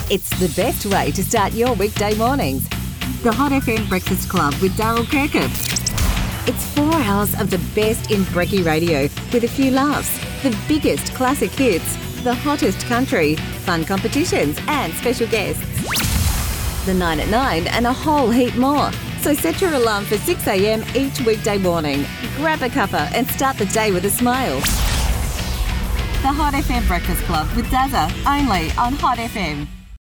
It's the best way to start your weekday mornings. The Hot FM Breakfast Club with Daryl Kirkup. It's 4 hours of the best in brekkie radio with a few laughs, the biggest classic hits, the hottest country, fun competitions and special guests. The 9 at 9 and a whole heap more. So set your alarm for 6 a.m. each weekday morning. Grab a cuppa and start the day with a smile. The Hot FM Breakfast Club with Dazza, only on Hot FM.